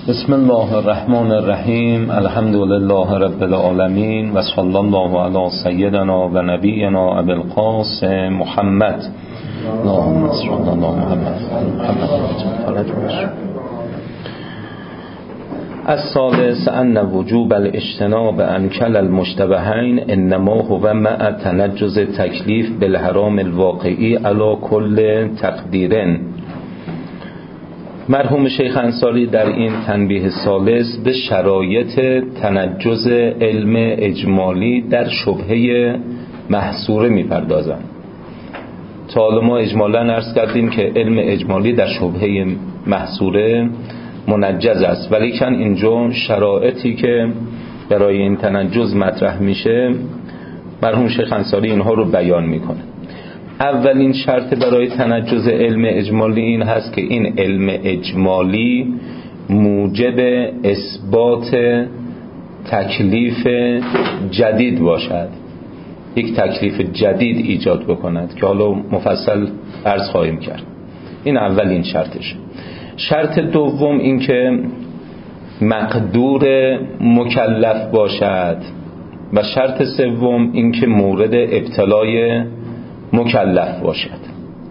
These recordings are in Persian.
بسم الله الرحمن الرحیم. الحمد لله رب العالمین و صلی الله علی سیدنا و نبینا ابی القاسم محمد. اللهم صل علی محمد. الثالث ان وجوب الاجتناب عن کل المشتبهین انما هو مع تنجز تکلیف بالحرام الواقعی علی کل تقدیر. مرحوم شیخ انصاری در این تنبیه ثالث به شرایط تنجز علم اجمالی در شبهه محصوره میپردازند. تا حالا ما اجمالا عرض کردیم که علم اجمالی در شبهه محصوره منجز است، ولیکن اینجا شرایطی که برای این تنجز مطرح میشه مرحوم شیخ انصاری اینها رو بیان میکنه. اولین شرط برای تنجز علم اجمالی این هست که این علم اجمالی موجب اثبات تکلیف جدید باشد، یک تکلیف جدید ایجاد بکند که حالا مفصل عرض خواهیم کرد. این اولین شرطش. شرط دوم این که مقدور مکلف باشد و شرط سوم این که مورد ابتلای مکلف باشد.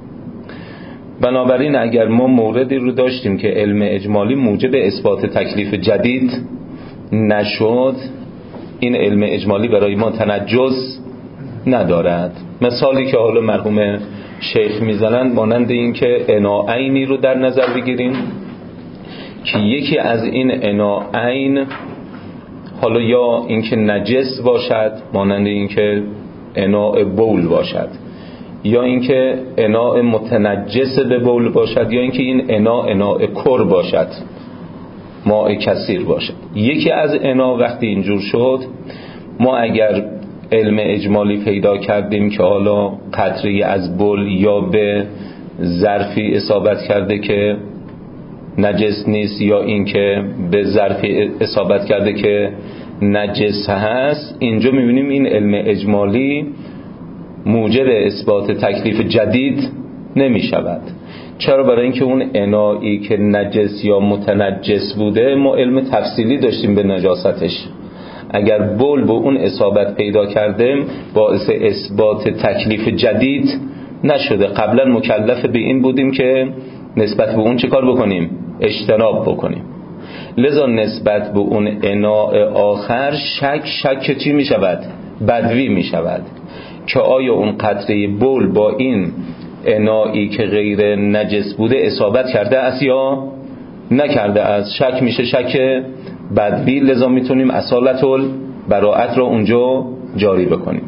بنابراین اگر ما موردی رو داشتیم که علم اجمالی موجب اثبات تکلیف جدید نشد، این علم اجمالی برای ما تنجز ندارد. مثالی که حالا مرحوم شیخ میزنند مانند این که اناعینی رو در نظر بگیریم که یکی از این اناعین حالا یا اینکه نجس باشد مانند این که اناع بول باشد، یا اینکه اناء متنجس به بول باشد، یا اینکه این اناء کر باشد، ماء کثیر باشد. یکی از اناء وقتی اینجور شد، ما اگر علم اجمالی پیدا کردیم که حالا قطری از بول یا به ظرفی اصابت کرده که نجس نیست، یا اینکه به ظرفی اصابت کرده که نجس هست، اینجا میبینیم این علم اجمالی موجب اثبات تکلیف جدید نمی شود. چرا؟ برای اینکه اون انائی که نجس یا متنجس بوده ما علم تفصیلی داشتیم به نجاستش. اگر بول به اون اصابت پیدا کرده باعث اثبات تکلیف جدید نشده. قبلا مکلف به این بودیم که نسبت به اون چه کار بکنیم؟ اجتناب بکنیم. لذا نسبت به اون اناء آخر شک چی می شود؟ بدوی می شود که آیا اون قطره بول با این انائی که غیر نجس بوده اصابت کرده است یا نکرده است. شک میشه شک بدوی، لذا میتونیم اصالت البراءت رو اونجا جاری بکنیم.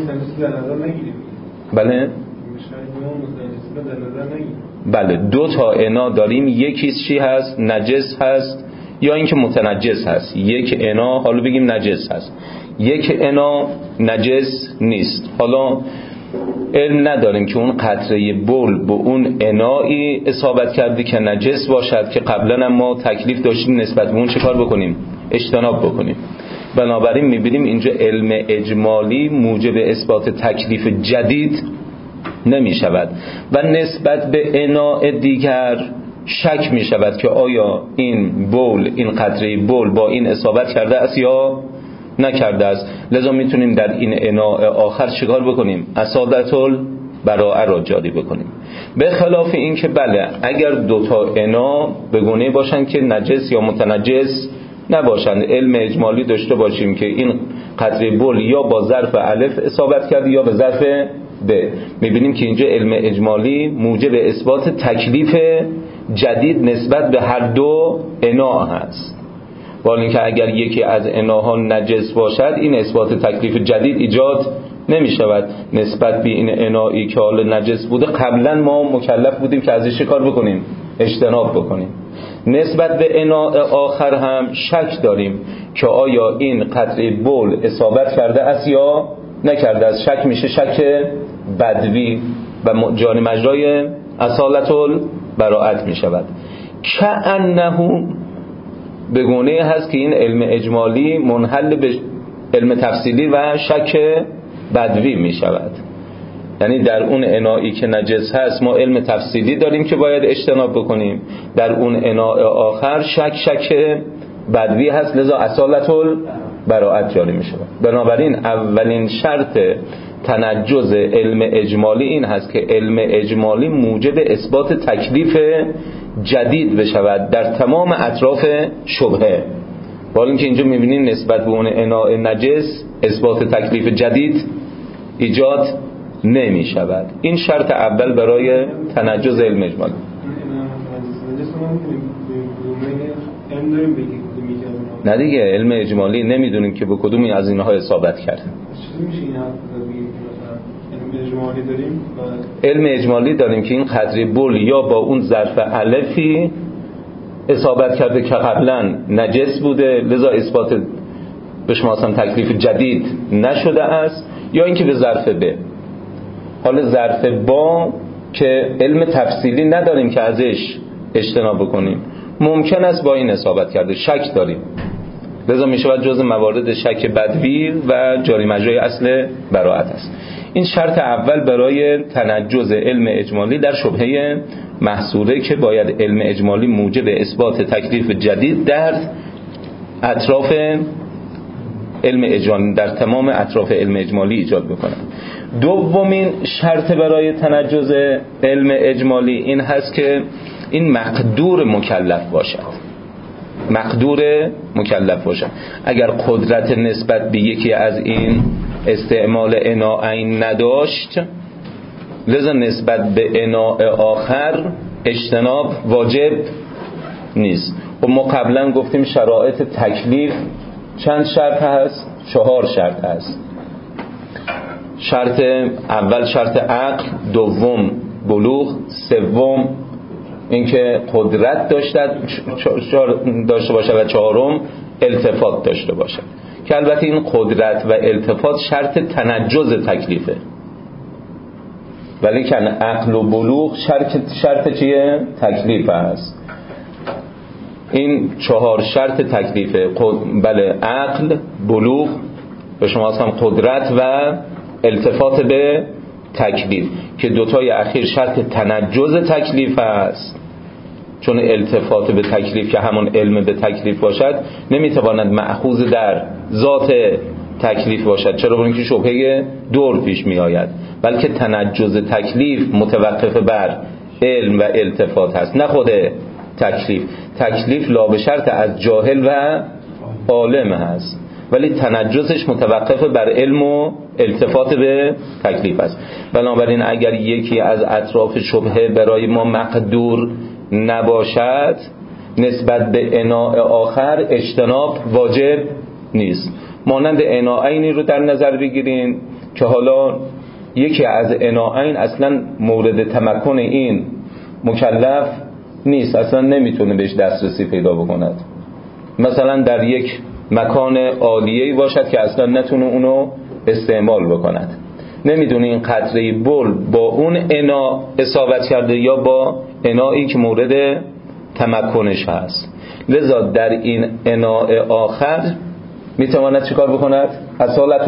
بله دو تا انا داریم، یکیش چی هست؟ نجس هست یا اینکه متنجس هست. یک انا حالا بگیم نجس هست، یک انا نجس نیست. حالا علم نداریم که اون قطره بول به اون انایی اصابت کرده که نجس باشد که قبلا ما تکلیف داشتیم نسبت به اون چه کار بکنیم؟ اجتناب بکنیم. بنابراین میبینیم اینجا علم اجمالی موجب اثبات تکلیف جدید نمی شود و نسبت به اناء دیگر شک می شود که آیا این بول، این قطره بول با این اصابت کرده است یا نکرده است. لذا میتونیم در این اناء آخر چیکار بکنیم؟ اصالت البراءه را جاری بکنیم. به خلاف این که بله اگر دوتا انا به گونه باشن که نجس یا متنجس نباشند، علم اجمالی داشته باشیم که این قطره بول یا با ظرف الف اصابت کرده یا به ظرف ب، میبینیم که اینجا علم اجمالی موجب اثبات تکلیف جدید نسبت به هر دو انا هست. ولی اینکه اگر یکی از اناها نجس باشد این اثبات تکلیف جدید ایجاد نمی شود. نسبت به این انایی که حال نجس بوده قبلا ما مکلف بودیم که ازش کار بکنیم؟ اجتناب بکنیم. نسبت به اناء آخر هم شک داریم که آیا این قطره بول اصابت کرده است یا نکرده است. شک میشه شک بدوی و جاری مجرای اصالت البراءت می شود. کأنه به گونه هست که این علم اجمالی منحل به علم تفصیلی و شک بدوی می شود. یعنی در اون انایی که نجس هست ما علم تفصیلی داریم که باید اجتناب بکنیم، در اون اناء آخر شک بدوی هست، لذا اصالت البراءت جاری میشه. بنابراین اولین شرط تنجز علم اجمالی این هست که علم اجمالی موجب اثبات تکلیف جدید بشود در تمام اطراف شبهه. با اینکه اینجا میبینیم نسبت به اون اناء نجس اثبات تکلیف جدید ایجاد نمی شود. این شرط اول برای تنجز علم اجمالی. نه دیگه، علم اجمالی نمیدونیم که به کدومی از اینها اصابت کرد. علم اجمالی داریم که این قطره بول یا با اون ظرف الفی اصابت کرده که قبلا نجس بوده لذا اثبات به شما اصلا تکلیف جدید نشده است، یا اینکه به ظرف ب. حالا ظرف با که علم تفصیلی نداریم که ازش اجتناب بکنیم، ممکن است با این اصابت کرده، شک داریم، لذا می شود جز موارد شک بدوی و جاری مجرای اصل براءت است. این شرط اول برای تنجز علم اجمالی در شبهه محصوره که باید علم اجمالی موجب اثبات تکلیف جدید در اطراف علم اجمالی، در تمام اطراف علم اجمالی ایجاد بکنه. دومین شرط برای تنجز علم اجمالی این هست که این مقدور مکلف باشد. مقدور مکلف باشد. اگر قدرت نسبت به یکی از این استعمال اناعین نداشت لذا نسبت به اناع آخر اجتناب واجب نیست. و ما قبلا گفتیم شرایط تکلیف چند شرط هست؟ 4 شرط هست. شرط اول شرط عقل، دوم بلوغ، سوم اینکه قدرت داشته باشد و چهارم التفات داشته باشد، که البته این قدرت و التفات شرط تنجز تکلیفه، ولی که عقل و بلوغ شرط چیه؟ تکلیف هست. این 4 شرط تکلیفه، بله، عقل، بلوغ، به شما هم قدرت و التفات به تکلیف، که دوتای اخیر شرط تنجز تکلیف است. چون التفات به تکلیف که همون علم به تکلیف باشد نمیتواند مأخوذ در ذات تکلیف باشد. چرا؟ برای اینکه شبهه دور پیش می آید، بلکه تنجز تکلیف متوقف بر علم و التفات هست، نه خود تکلیف. تکلیف لا به شرط از جاهل و عالم هست، ولی تنجزش متوقف بر علم و التفات به تکلیف است. بنابراین اگر یکی از اطراف شبهه برای ما مقدور نباشد نسبت به اناء آخر اجتناب واجب نیست. مانند اناعینی رو در نظر بگیرین که حالا یکی از اناعین اصلا مورد تمکن این مکلف نیست، اصلا نمیتونه بهش دسترسی پیدا بکند. مثلا در یک مکان عالیه‌ای باشد که اصلا نتونه اونو استعمال بکند، نمیدونه این قطره بول با اون انا اصابت کرده یا با انایی که مورد تمکنش هست. لذا در این اناء آخر میتواند چیکار بکند؟ اصالت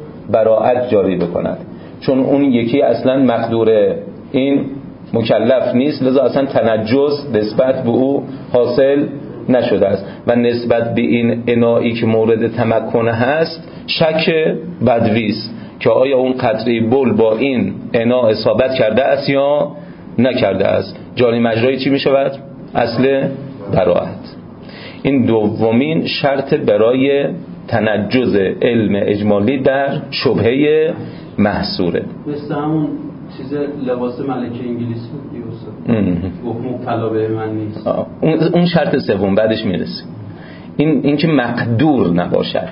البراءت جاری بکند، چون اون یکی اصلا مقدور این مکلف نیست، لذا اصلا تنجس نسبت به او حاصل نشده است و نسبت به این انایی که مورد تمکن هست شک بدویست که آیا اون قطره بول با این انا اصابت کرده است یا نکرده است. جاری مجرای چی می شود؟ اصل براءت. این دومین شرط برای تنجز علم اجمالی در شبهه محصوره. مثل همون چیز لباس ملکه انگلیس بود دیوسته حکم طلا به من نیست. اون شرط سوم بعدش میرسه. این که مقدور نباشد.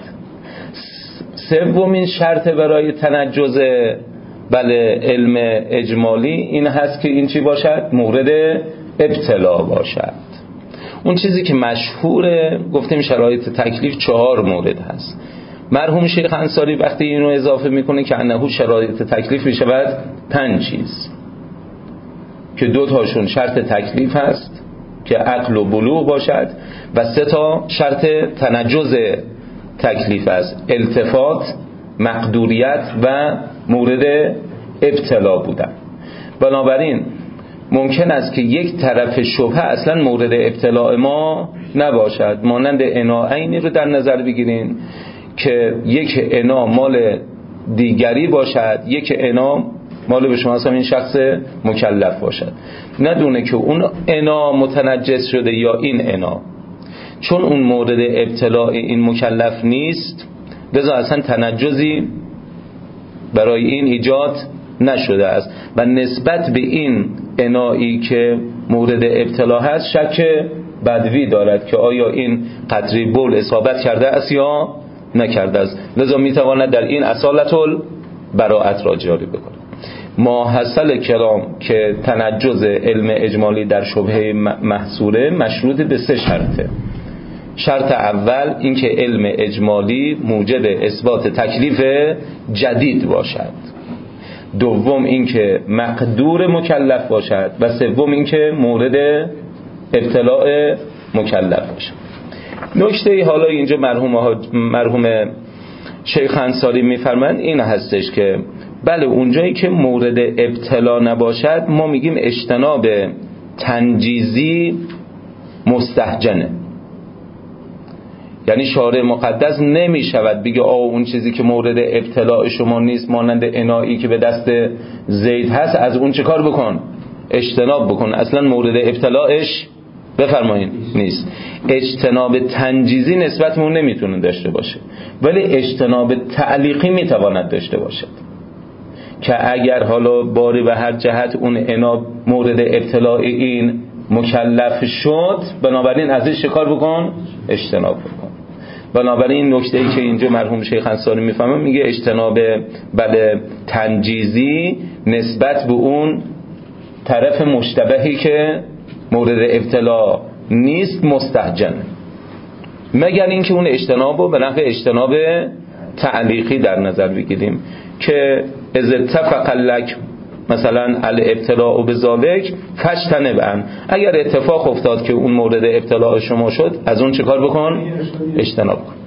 سومین شرط برای تنجز علم اجمالی این هست که این چی باشد؟ مورد ابتلا باشد. اون چیزی که مشهوره گفتیم شرایط تکلیف 4 مورد هست. مرحوم شیخ انصاری وقتی اینو اضافه میکنه که انه شرایط تکلیف میشود 5 چیز که 2 تاشون شرط تکلیف هست که عقل و بلوغ باشد و 3 تا شرط تنجز تکلیف است: التفات، مقدوریت و مورد ابتلا بودن. بنابراین ممکن است که یک طرف شبهه اصلا مورد ابتلاع ما نباشد. مانند اناعینی رو در نظر بگیرین که یک انا مال دیگری باشد، یک انا مال به شما اصلا این شخص مکلف باشد، ندونه که اون انا متنجس شده یا این انا. چون اون مورد ابتلاع این مکلف نیست، لذا اصلا تنجزی برای این ایجاد نشده است و نسبت به این انایی که مورد ابتلا هست شک بدوی دارد که آیا این قطره بول اصابت کرده است یا نکرده است. لذا میتواند در این اصالت البراءت را جاری بکنه. ماحصل کلام که تنجز علم اجمالی در شبهه محصوره مشروط به 3 شرطه. شرط اول اینکه علم اجمالی موجب اثبات تکلیف جدید باشد، دوم اینکه مقدور مکلف باشد و سوم اینکه مورد ابتلاع مکلف باشد. نکته حالا اینجا مرحوم شیخ انصاری میفرمایند این هستش که بله اونجایی که مورد ابتلا نباشد ما میگیم اجتناب تنجیزی مستهجنه. یعنی شارع مقدس نمی شود بگه اون چیزی که مورد ابتلاع شما نیست مانند انایی که به دست زید هست از اون چه کار بکن؟ اجتناب بکن، اصلا مورد ابتلاعش بفرمایین نیست. اجتناب تنجیزی نسبت اون نمیتونه داشته باشه، ولی اجتناب تعلیقی میتواند داشته باشد که اگر حالا باری به هر جهت اون انا مورد ابتلاع این مکلف شد، بنابراین ازش شکار بکن، اجتناب بکن. بنابراین نکته ای که اینجا مرحوم شیخ انصاری میفهمه میگه اجتناب بله تنجیزی نسبت به اون طرف مشتبهی که مورد ابتلا نیست مستهجن، مگر اینکه اون اجتنابو به نحو اجتناب تعلیقی در نظر بگیریم که از اتفق لک مثلا الابتلاء بذالک فاجتنب. اگر اتفاق افتاد که اون مورد ابتلاء شما شد از اون چه کار بکن؟ اجتناب کن.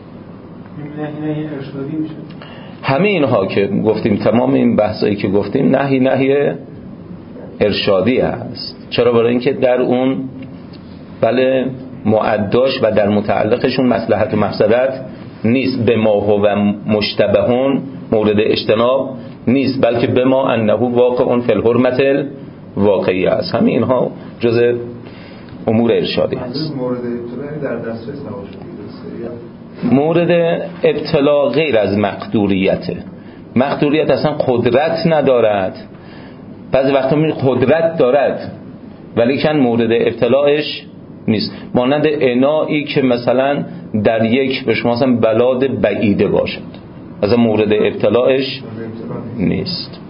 همه اینها که گفتیم، تمام این بحثایی که گفتیم نهی ارشادی هست. چرا؟ برای اینکه در اون بله معداش و در متعلقشون مصلحت و مفسدت نیست. به ما هو مشتبهون مورد اجتناب نیست، بلکه به ما انه واقع فی الحرمت الواقعی است. همین اینها جزء امور ارشادی است. مورد ابتلا در دسترس نباشه. مورد ابتلا غیر از مقدوریته. مقدوریت اصلا قدرت ندارد، بعضی وقتا می قدرت دارد ولی کن مورد ابتلاش نیست. مانند انایی که مثلا در یک به شما مثلا بلاد بعیده باشد، از مورد ابتلاش نیست.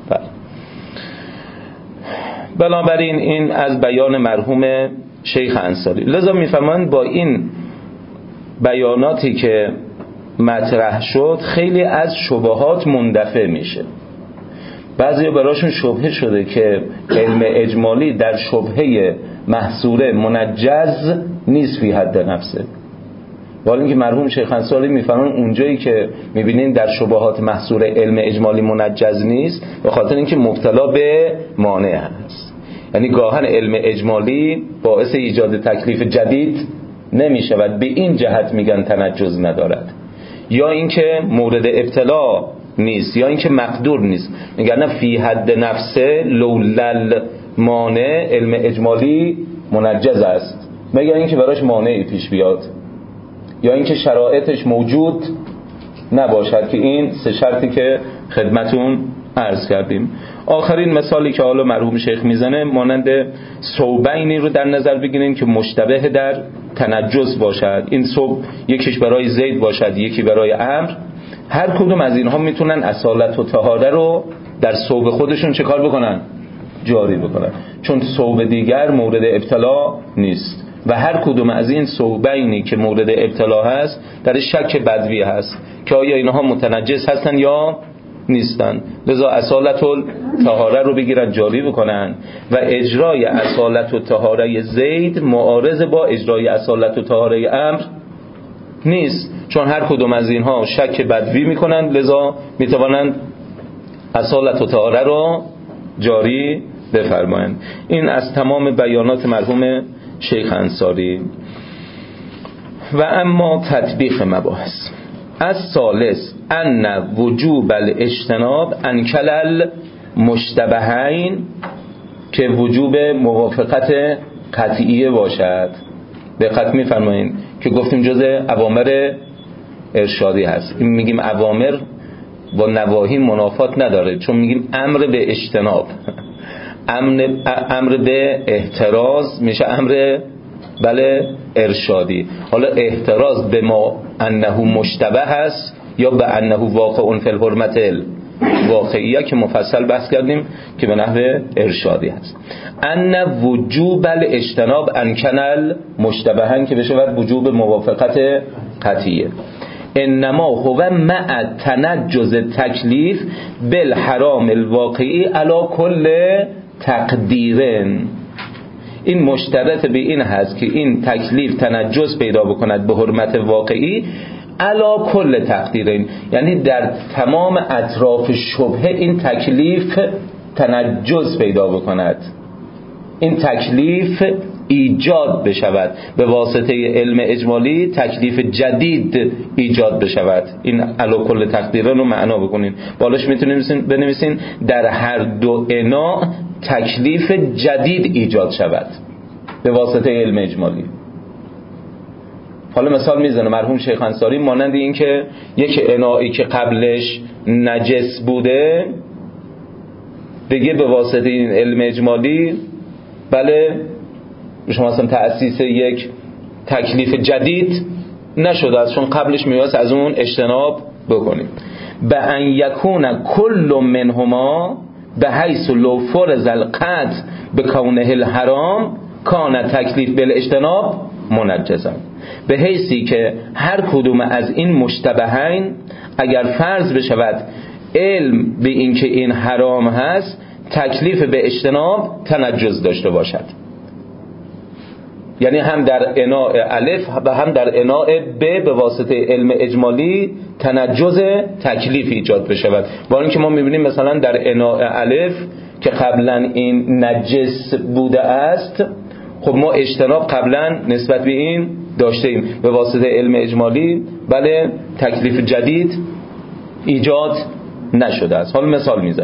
بنابراین این از بیان مرحوم شیخ انصاری. لذا میفهمند با این بیاناتی که مطرح شد خیلی از شبهات مندفع میشه. بعضی براشون شبهه شده که علم اجمالی در شبهه محصوره منجز نیست فی حد نفسه، ولی اینکه مرحوم شیخ انصاری میفرمایند اونجایی که میبینین در شبهات محصوره علم اجمالی منجز نیست به خاطر اینکه مبتلا به مانع هست. یعنی گاهن علم اجمالی باعث ایجاد تکلیف جدید نمیشود، به این جهت میگن تنجز ندارد، یا اینکه مورد ابتلا نیست، یا اینکه مقدور نیست. میگن فی حد نفسه لولل مانع علم اجمالی منجز است، مگر اینکه براش مانعی پیش بیاد یا اینکه شرایطش موجود نباشد، که این 3 شرطی که خدمتون عرض کردیم. آخرین مثالی که حالا مرحوم شیخ میزنه مانند ثوبینی رو در نظر بگیرین که مشتبه در تنجز باشد. این ثوب یکیش برای زید باشد یکی برای عمرو، هر کدوم از اینها میتونن اصالت و طهاره رو در ثوب خودشون چه کار بکنن؟ جاری بکنن، چون ثوب دیگر مورد ابتلا نیست و هر کدوم از این ثوبینی که مورد ابتلا هست در شک بدوی هست که آیا اینها متنجس هستن یا نیستن. لذا اصالت الطهاره رو بگیرن جاری بکنن و اجرای اصالت و طهاره زید معارض با اجرای اصالت و طهاره عمرو نیست، چون هر کدوم از اینها شک بدوی میکنن، لذا میتوانند اصالت و طهاره رو جاری بفرمایند. این از تمام بیانات مرحوم شیخ انصاری. و اما تطبیق مباحث از ثالث ان وجوب الاجتناب عن کل المشتبهین، که وجوب موافقت قطعیه باشد. دقت می‌فرمایید که گفتیم جزء اوامر ارشادی هست. این میگیم اوامر با نواهی منافات نداره، چون میگیم امر به اجتناب، امر به احتراز میشه امر ارشادی. حالا احتراز به ما انه مشتبه هست یا به انه واقع فی الحرمت واقعیه که مفصل بحث کردیم که به نحو ارشادی هست. ان وجوب الاجتناب عن کنل مشتبهن که بشه بعد وجوب موافقت قطعیه. انما هو مع تنجز تکلیف بالحرام الواقعی علی کل تقدیرن. این مشترط به این هست که این تکلیف تنجز پیدا بکند به حرمت واقعی علا کل تقدیرین، یعنی در تمام اطراف شبهه این تکلیف تنجز پیدا بکند، این تکلیف ایجاد بشود به واسطه علم اجمالی، تکلیف جدید ایجاد بشود. این علا کل تقدیرین رو معنا بکنین، بالاش میتونین بنویسین در هر دو انا تکلیف جدید ایجاد شود به واسطه علم اجمالی. حالا مثال میزنه مرحوم شیخ انصاری، مانند این که یک انایی که قبلش نجس بوده دیگه به واسطه این علم اجمالی شما مثلا تأسیس یک تکلیف جدید نشده است، چون قبلش میواست از اون اجتناب بکنیم. به ان یکون کل منهما به حیث لو فرض القطع به کونه الحرام کان تکلیف بالاجتناب منجزا، به حیثی که هر کدوم از این مشتبهین اگر فرض بشود علم به این که این حرام هست تکلیف به اجتناب تنجز داشته باشد، یعنی هم در اناء الف و هم در اناء ب به واسطه علم اجمالی تنجز تکلیف ایجاد بشود. با اینکه ما میبینیم مثلا در اناء الف که قبلا این نجس بوده است، خب ما اجتناب قبلا نسبت به این داشته ایم، به واسطه علم اجمالی تکلیف جدید ایجاد نشده است. حالا مثال میزن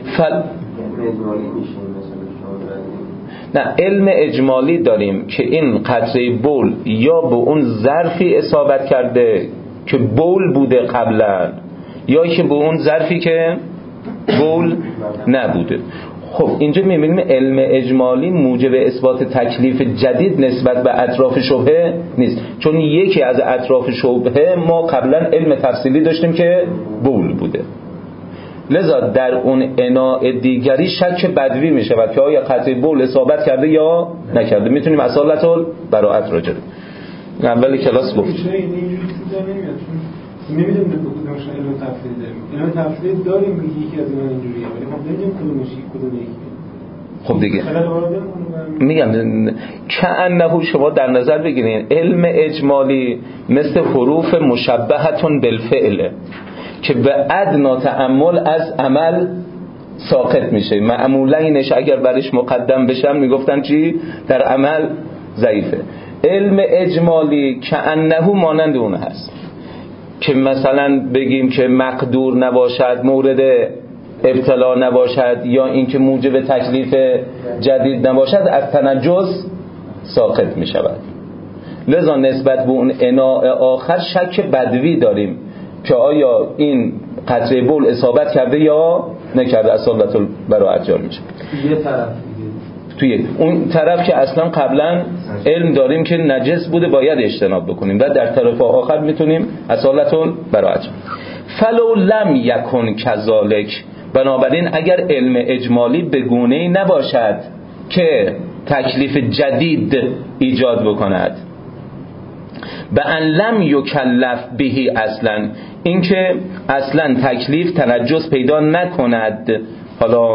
نه، علم اجمالی داریم که این قطره بول یا به اون ظرفی اصابت کرده که بول بوده قبلا، یا که به اون ظرفی که بول نبوده. خب اینجا می‌بینیم علم اجمالی موجب اثبات تکلیف جدید نسبت به اطراف شبهه نیست، چون یکی از اطراف شبهه ما قبلا علم تفصیلی داشتیم که بول بوده. لذا در اون اناء دیگری شک بدوی می شود که آیا قطعه بول اصابت کرده یا نکرده. میتونیم اصالت البراءت راجع به اول کلاس گفت. نمیدونم کدومش علم تفصیل داریم. علم تفصیل داریم یکی از اینا اینجوریه، ولی خب نمیدونم کدومش کدوم یکی. خب دیگه میگم کأنه شما در نظر بگیرین علم اجمالی مثل حروف مشبهتون بالفعل که به ادنا تأمل از عمل ساقط میشه، معمولینش اگر برش مقدم بشن میگفتن چی؟ در عمل ضعیفه. علم اجمالی کأنه مانند اون هست که مثلا بگیم که مقدور نباشد، مورد ابتلا نباشد، یا اینکه موجب تکلیف جدید نباشد، از تنجز ساقط می شود. لذا نسبت به اون اناء آخر شک بدوی داریم که آیا این قطره بول اصابت کرده یا نکرده، اصالت البراءت جاری میشه. یه طرف توی اون طرف که اصلا قبلا علم داریم که نجس بوده باید اجتناب بکنیم، و در طرف آخر میتونیم اصالت البراءت. فلو لم یکن کذالک، بنابراین اگر علم اجمالی به گونه‌ای نباشد که تکلیف جدید ایجاد بکند، به ان لم یکلف بهی اصلا، اینکه اصلا تکلیف تنجس پیدا نکند، حالا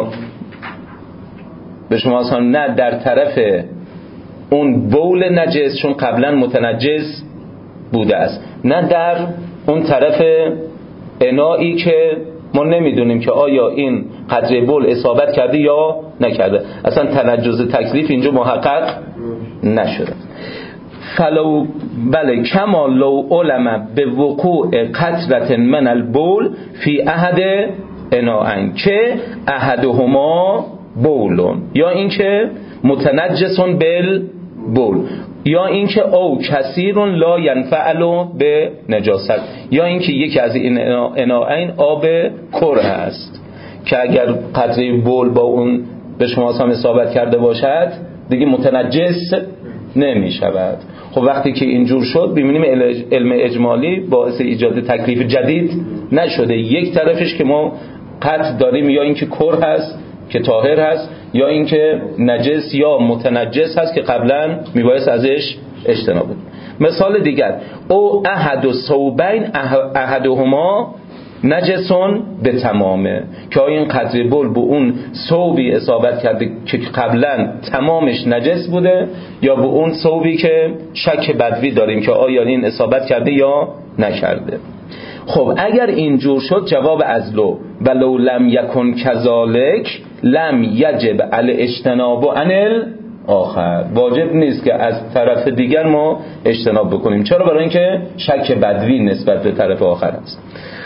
به شما اصلا نه در طرف اون بول نجس چون قبلا متنجس بوده است، نه در اون طرف انایی که ما نمیدونیم که آیا این قطره بول اصابت کرده یا نکرده، اصلا تنجز تکلیف اینجا محقق نشده. فلو بله کما لو علم به وقوع قطره من البول فی احد اناءین که احدهما بولون، یا اینکه متنجسون بالبول، یا اینکه او کثیرون لا ینفعل به نجاست، یا اینکه یکی از این اناءین آب کره است که اگر قطره بول با اون به شما هم اصابت کرده باشد دیگه متنجس نمی شود. خب وقتی که اینجور شد ببینیم علم اجمالی باعث ایجاد تکلیف جدید نشده. یک طرفش که ما قطع داریم یا اینکه کره هست که طاهر هست، یا اینکه نجس یا متنجس هست که قبلا میبایست ازش اجتناب بود. مثال دیگر، او احد الثوبین احدهما نجسون به تمامه، که این قطره بول به اون ثوبی اصابت کرده که قبلا تمامش نجس بوده، یا به اون ثوبی که شک بدوی داریم که آیا این اصابت کرده یا نکرده. خب اگر اینجور شد جواب از ولو لم یکن کذالک لم یجب علی اجتناب عن الاخر، واجب نیست که از طرف دیگر ما اجتناب بکنیم. چرا؟ برای اینکه شک بدوی نسبت به طرف آخر است.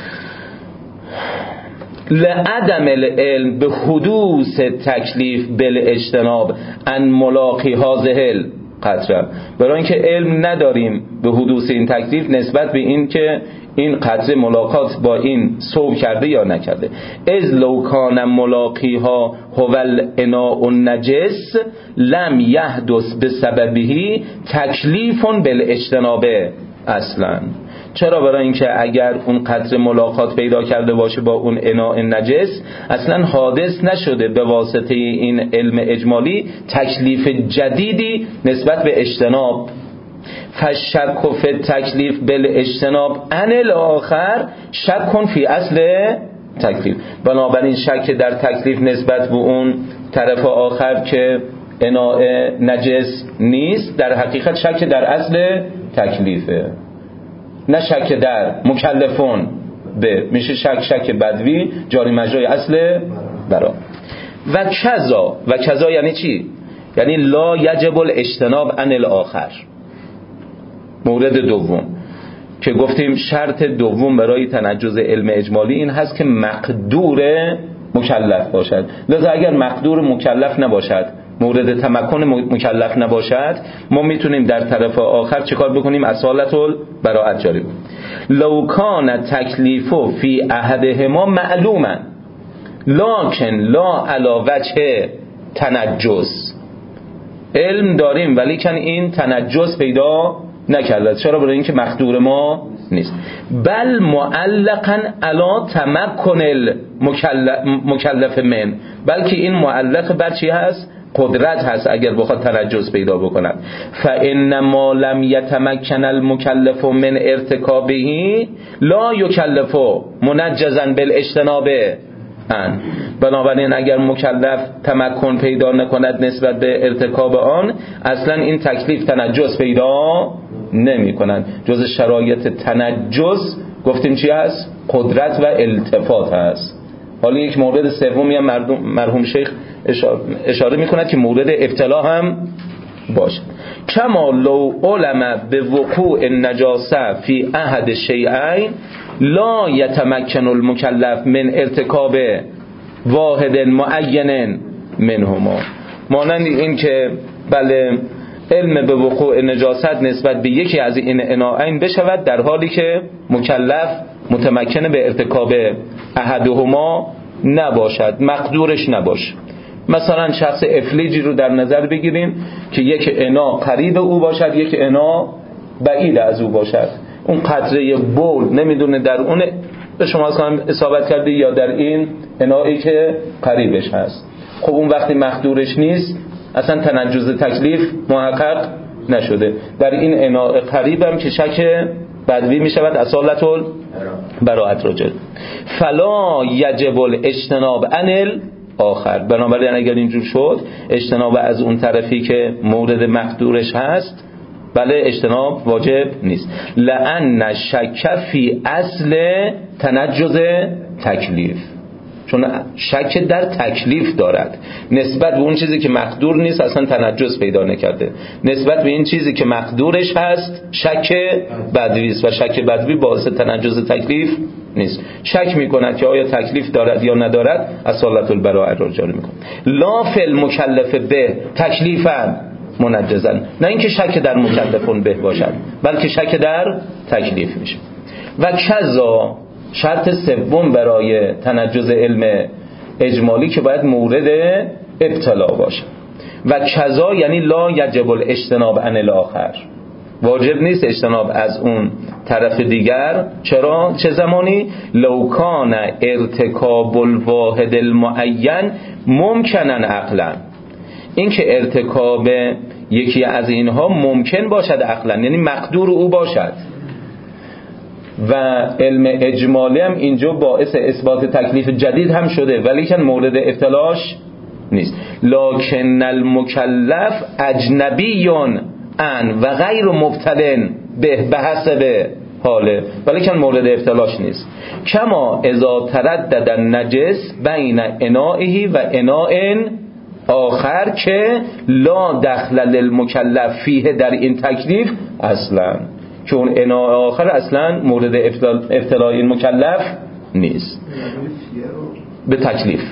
لعدم العلم به حدوث تکلیف بالاجتناب عن ملاقی هذه القطره، برای اینکه علم نداریم به حدوث این تکلیف نسبت به این که این قطره ملاقات با این ثوب کرده یا نکرده. از لو کان ملاقیها هو الاناء النجس لم یحدث بسببه تکلیف بالاجتناب اصلا. چرا؟ برای اینکه اگر اون قطره ملاقات پیدا کرده باشه با اون اناء نجس اصلا حادث نشده به واسطه این علم اجمالی تکلیف جدیدی نسبت به اجتناب. فشک فی تکلیف بالاجتناب عن الاخر شک فی اصل تکلیف، بنابراین شک در تکلیف نسبت به اون طرف آخر که اناء نجس نیست در حقیقت شک در اصل تکلیفه، نه شک در مکلفون به، میشه شک بدوی جاری مجرای اصل برا. و کذا یعنی چی؟ یعنی لا یجب الاجتناب عن الاخر. مورد دوم که گفتیم شرط دوم برای تنجز علم اجمالی این هست که مقدور مکلف باشد. لذا اگر مقدور مکلف نباشد، مورد تمکن مکلف نباشد، ما میتونیم در طرف آخر چیکار بکنیم؟ اصالت البراءت جاری کنیم. لو کان تکلیف فی احدهما معلوما لکن لا علی وجه تنجس، علم داریم ولی کن این تنجس پیدا نکرده. چرا؟ برای اینکه مقدور ما نیست. بل معلقا علی تمکن المکلف من، بلکه این معلق بر چی هست؟ قدرت هست اگر بخواد تنجس پیدا بکند. فان ما لم یتمکن المکلف من ارتکابه لا یکلف منجزا بالاجتناب ان، بنابراین اگر مکلف تمکن پیدا نکند نسبت به ارتکاب آن اصلا این تکلیف تنجس پیدا نمی کند. جز شرایط تنجس گفتیم چی هست؟ قدرت و التفات هست. حالا یک مورد سومی هم مرحوم شیخ اشاره میکند که مورد ابتلا هم باشه. کما لو علم به وقوع النجاسه فی احد شیئین لا یتمکن المکلف من ارتکاب واحد معین منهما، مانند این که بله علم به وقوع نجاست نسبت به یکی از این اناءین بشود در حالی که مکلف متمکن به ارتکاب احدهما نباشد، مقدورش نباشه. مثلا شخص افلیجی رو در نظر بگیریم که یک انا قریب او باشد، یک انا بعید از او باشد. اون قطره بول نمیدونه در اون به شما اصابت کرده یا در این انایی که قریبش هست. خب اون وقتی مقدورش نیست اصلا تنجز تکلیف محقق نشده. در این انا قریب هم که شک بدوی می شود اصالت البراءت راجع. فلا یجب الاجتناب عن آخر، بنابراین اگر اینجور شد اجتناب از اون طرفی که مورد مقدورش هست بله اجتناب واجب نیست. لأن شک فی اصل تنجز تکلیف، چون شک در تکلیف دارد نسبت به اون چیزی که مقدور نیست، اصلا تنجز پیدا نکرده. نسبت به این چیزی که مقدورش هست شک بدوی است و شک بدوی باعث تنجز تکلیف نیست. شک میکند که آیا تکلیف دارد یا ندارد، اصالت البراء را جاری میکند. لا فی المکلف به تکلیفا منجزن، نه اینکه شک در مکلفون به باشد بلکه شک در تکلیف میشه. و کذا شرط سوم برای تنجز علم اجمالی که باید مورد ابتلا باشه. و کذا یعنی لا یجب الاجتناب عن الاخر، واجب نیست اجتناب از اون طرف دیگر. چرا؟ چه زمانی؟ لو کان ارتکاب الواحد المعین ممکنن عقلا، این که ارتکاب یکی از اینها ممکن باشد عقلا، یعنی مقدور او باشد. و علم اجمالی هم اینجا باعث اثبات تکلیف جدید هم شده ولی که مورد ابتلاش نیست. لکن المکلف اجنبیون ان و غیر مبتلن به حسب حاله، ولی که مورد ابتلاش نیست. کما اذا تردد النجس بین انائه و اناء آخر که لا دخل للمکلف فیه، در این تکلیف اصلا، چون اناء آخر اصلا مورد ابتلای این مکلف نیست به تکلیف.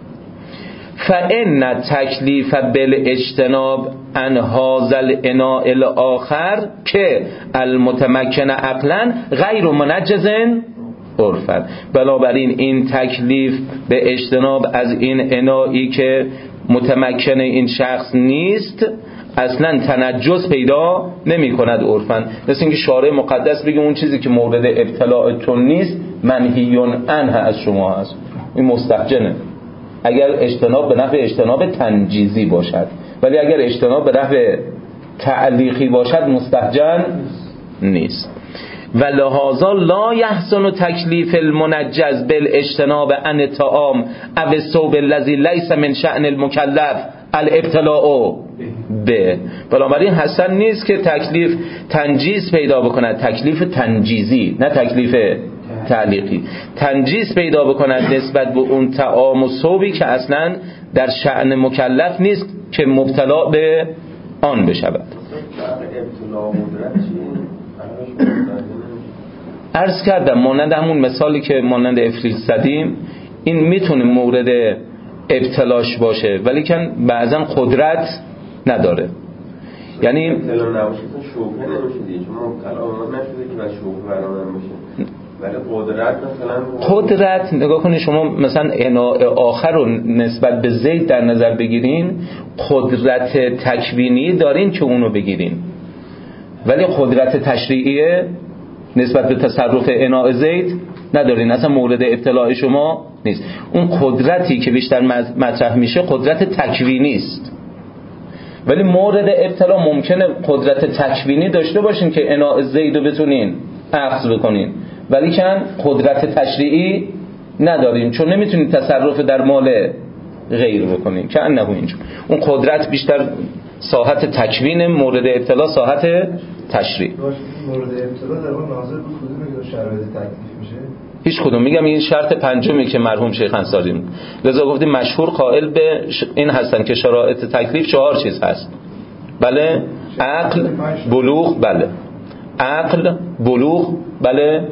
فإن تکلیف بالاجتناب عن هذا الاناء الاخر که المتمکن عقلا غیر منجز عرفا، بنابراین این تکلیف به اجتناب از این انائی که متمکن این شخص نیست اصلا تنجس پیدا نمی کند عرفاً. مثل اینکه شارع مقدس بگه اون چیزی که مورد ابتلاعتون نیست منهیون عنه از شما هست، این مستحجنه اگر اجتناب به نفع اجتناب تنجیزی باشد، ولی اگر اجتناب به نفع تعلیقی باشد مستحجن نیست. و لهذا لا یحسن تکلیف المنجز بالاجتناب عن الطعام او الثوب الذی لیس من شأن المکلف الابتلاء به، بنابراین حسن نیست که تکلیف تنجیز پیدا بکند، تکلیف تنجیزی نه تکلیف تعلیقی، تنجیز پیدا بکند نسبت به اون طعام و ثوبی که اصلا در شأن مکلف نیست که مبتلا به آن بشود. عرض کردم مانند همون مثالی که مانند افریت زدیم، این میتونه مورد ابتلاش باشه ولی که بعضا قدرت نداره. یعنی ابتلا نباشه شوکه نمیشه دیگه، چون مبتلا نشده که باید شوکه برامن باشه، ولی قدرت مثلا قدرت نگاه کنید شما مثلا اناء آخر رو نسبت به زید در نظر بگیرین، قدرت تکوینی دارین که اونو بگیرین، ولی قدرت تشریعیه نسبت به تصرف اناء زید ندارین، اصلا مورد ابتلاع شما نیست. اون قدرتی که بیشتر مطرح میشه قدرت تکوینی است، ولی مورد ابتلا ممکنه قدرت تکوینی داشته باشین که اناء زید رو بتونین اخذ بکنین، ولی که قدرت تشریعی ندارین چون نمیتونین تصرف در مال غیر بکنین که انه اینجا اون قدرت بیشتر ساحت تکوین، مورد ابتلا ساحت تشریع. مورد ابتلا در واقع ناظر به کدوم شرایط تکلیف میشه؟ هیچ کدوم. میگم این شرط پنجمی که مرحوم شیخ انصاری، لذا گفتیم مشهور قائل به این هستن که شرایط تکلیف 4 چیز هست. بله، عقل، بلوغ، بله عقل، بلوغ، بله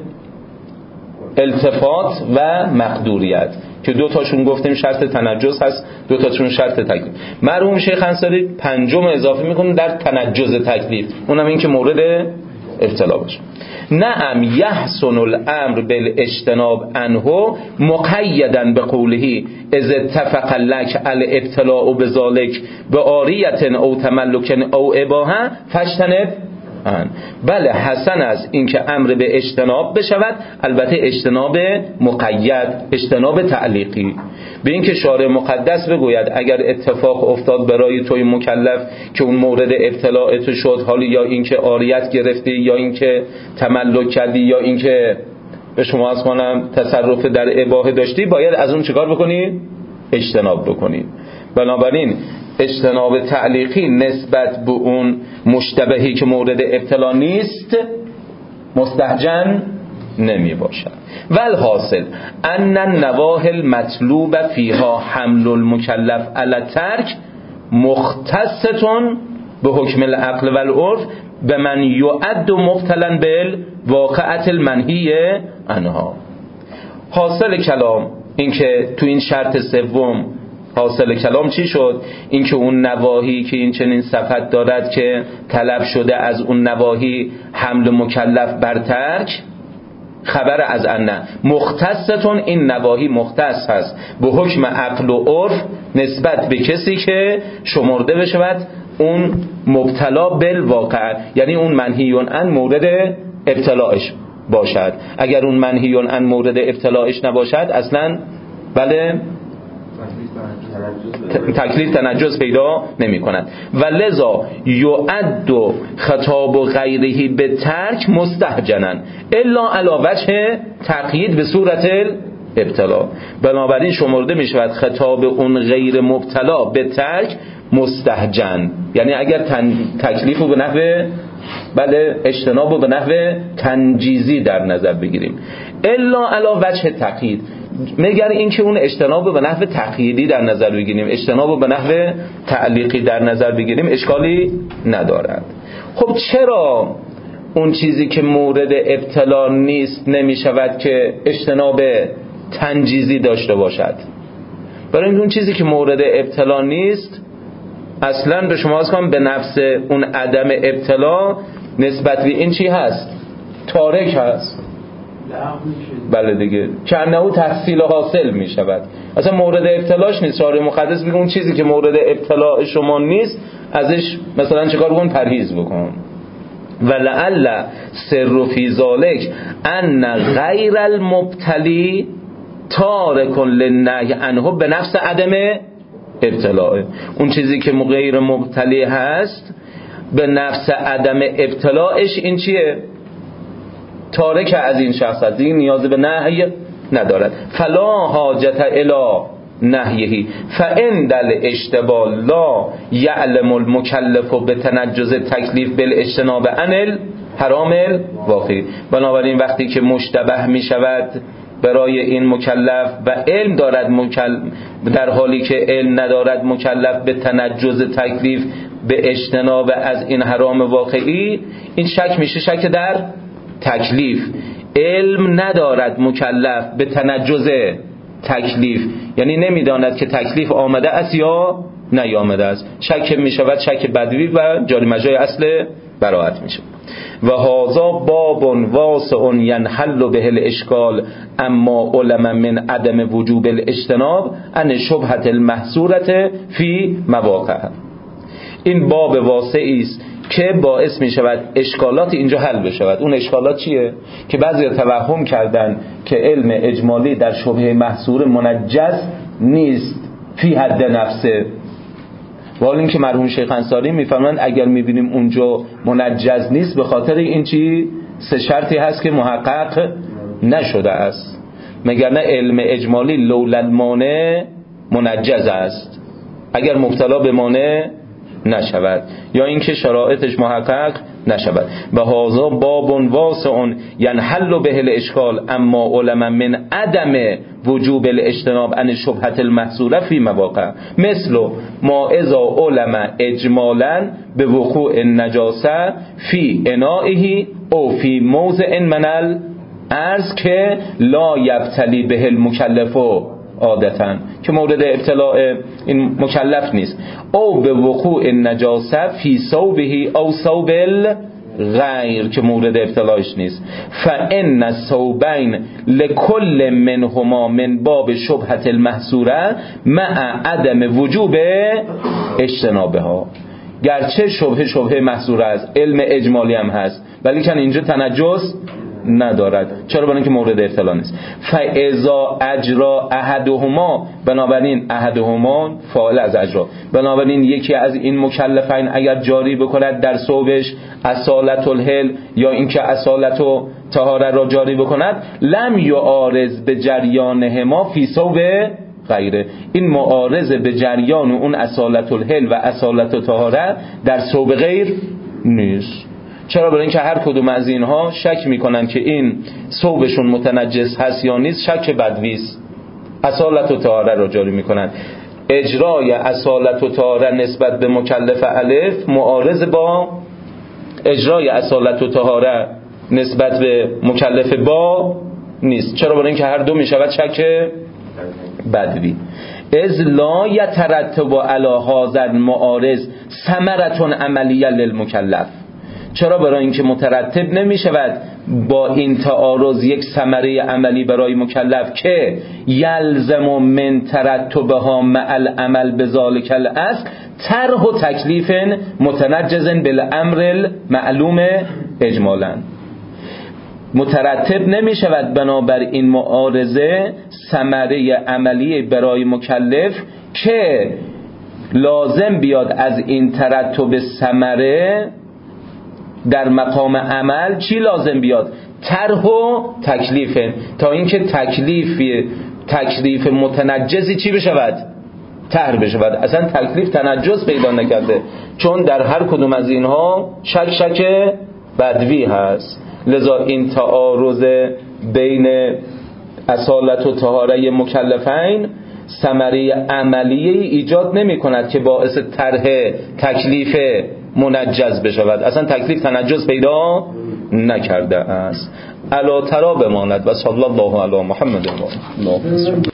التفات و مقدوریت که 2 تاشون گفتیم شرط تنجز هست، 2 تاشون شرط تکلیف. مرحوم شیخ انصاری 5م اضافه میکنه در تنجز تکلیف، اونم این که مورد ابتلا باشه. نعم یحسن الامر بالاجتناب عنه مقیدا بقوله اذ اتفق لك الابتلاء بذلك بعاریه او تملک او اباحه فاجتنب. بله حسن است این که امر به اجتناب بشود، البته اجتناب مقید، اجتناب تعلیقی، به این که شارع مقدس بگوید اگر اتفاق افتاد برای توی مکلف که اون مورد ابتلاع تو شد، حالی یا این که عاریت گرفتی یا این که تملک کردی یا این که به شما از کنم تصرف در اباحه داشتی، باید از اون چیکار بکنی؟ اجتناب بکنی. بنابراین اجتناب تعلیقی نسبت به اون مشتبهی که مورد ابتلا نیست مستهجن نمی باشد. والحاصل ان النواهی المطلوب فیها حمل المکلف علی الترک مختصة به حکم العقل والعرف به من یعد مبتلا بالواقعة المنهی عنها. حاصل کلام این که تو این شرط سوم حاصل کلام چی شد؟ این که اون نواهی که این چنین صفت دارد که طلب شده از اون نواهی حمل مکلف بر ترک، خبر از ان مختصتون، این نواهی مختص هست به حکم عقل و عرف نسبت به کسی که شمرده بشود اون مبتلا بالواقع، یعنی اون منهیون عن مورد ابتلاعش باشد. اگر اون منهیون عن مورد ابتلاعش نباشد اصلا بله تکلیف تنجز پیدا نمی کند. و لذا یعد خطاب غیره به ترک مستهجنا الا علی وجه تقیید به صورت ابتلا. بنابراین شمرده می شود خطاب اون غیر مبتلا به ترک مستهجن، یعنی اگر تکلیف رو به نحو بله اجتناب رو به نحو تنجیزی در نظر بگیریم، الا علی وجه تقیید، مگر این که اون اجتناب رو به نحو تقییدی در نظر بگیریم، اجتناب رو به نحو تعلیقی در نظر بگیریم اشکالی ندارد. خب چرا اون چیزی که مورد ابتلا نیست نمی شود که اجتناب تنجیزی داشته باشد؟ برای اینکه اون چیزی که مورد ابتلا نیست اصلا به شما از کنم به نفس اون عدم ابتلا نسبت به این چی هست؟ تارک هست. بله دیگه که انه تحصیل حاصل می شود، اصلا مورد ابتلاش نیست. شارع مقدس میگه اون چیزی که مورد ابتلا شما نیست ازش مثلا چیکار بکن؟ پرهیز بکن. ولعل سر فی ذلک ان غیر المبتلی تارک للنهی عنه به نفس عدم ابتلاء. اون چیزی که غیر مبتلی هست به نفس عدم ابتلاعش این چیه؟ تارک از این شخص هست، این نیاز به نهی ندارد. فلا حاجت الی نهیه فان دل اشتباه لا یعلم المکلف بتنجز تکلیف بالاجتناب عن الحرام الواقعی. بنابراین وقتی که مشتبه می شود برای این مکلف و علم دارد در حالی که علم ندارد مکلف به تنجز تکلیف به اجتناب از این حرام واقعی، این شک میشه شک در تکلیف. علم ندارد مکلف به تنجز تکلیف، یعنی نمیداند که تکلیف آمده است یا نیامده است. شک میشود شک بدوی و جاری مجرای اصل براءت میشه. و هذا باب واسع ينحل به الاشکال اما علم من عدم وجوب الاجتناب عن شبهة المحصورة فی مواقع. این باب واسعی است که باعث می شود اشکالات اینجا حل بشود. اون اشکالات چیه؟ که بعضی توهم کردن که علم اجمالی در شبهه محصور منجز نیست فی حد نفسه، و حال این که مرحوم شیخ انصاری میفرمایند اگر میبینیم اونجا منجز نیست به خاطر این چی؟ سه شرطی هست که محقق نشده است. مگر نه علم اجمالی لولا المانع منجز است اگر مبتلا به مانع نشود، یا اینکه شرایطش محقق نشود. و هذا باب واسع ينحل به الاشکال اما علم من عدم وجوب الاجتناب عن شبهة المحصورة فی مواقع مثل ما اذا علم اجمالا به وقوع النجاسه فی انائه او فی موضع من الارض که لا یبتلی به المکلف عادتاً، که مورد ابتلاء این مکلف نیست، او به وقوع النجاسه فی ثوبه او ثوب الغیر که مورد ابتلاش نیست. فان الثوبین لكل منهما من باب شبهة المحصوره مع عدم وجوب اجتنابها. گرچه شبهه محصوره است، علم اجمالی هم هست، ولی کن اینجا تنجس ندارد. چرا؟ برای اینکه مورد ابتلا نیست. فاذا اجرا احدهما، بنابراین احدهما فاعل از اجرا، بنابراین یکی از این مکلفین اگر جاری بکند در ثوبش اصالت الحل یا اینکه اصالت و طهاره را جاری بکند، لم یعارض به جریانهما فی ثوب غیره. این معارض به جریان اون اصالت الحل و اصالت الطهاره در ثوب غیر نیست. چرا؟ برای اینکه هر کدوم از اینها شک میکنن که این ثوبشون متنجس هست یا نیست، شک بدویست، اصالت الطهاره را جاری میکنن. اجرای اصالت الطهاره نسبت به مکلف الف معارض با اجرای اصالت الطهاره نسبت به مکلف با نیست. چرا؟ برای اینکه هر دو میشود شک بدوی. از لا یترتب علی هذا المعارض ثمرة عملیه للمکلف. چرا؟ برای اینکه مترتب نمی شود با این تعارض یک ثمره عملی برای مکلف که یلزم من ترتبها مع العمل بذالک الاصل طرح و تکلیف متنجز بالامر المعلوم اجمالا. مترتب نمی شود بنابر این معارضه ثمره عملی برای مکلف که لازم بیاد از این ترتب ثمره در مقام عمل چی لازم بیاد؟ طرح و تکلیف، تا اینکه تکلیف متنجزی چی بشود؟ طرح بشود. اصلا تکلیف تنجز پیدا نکرده، چون در هر کدوم از اینها شک بدوی هست. لذا این تعارض بین اصالت و طهاره مکلفین ثمره عملی ایجاد نمی کند که باعث طرح تکلیف منجز بشود. اصلا تکلیف تنجز پیدا نکرده است. الا ترا بماند. و صلی الله علی محمد و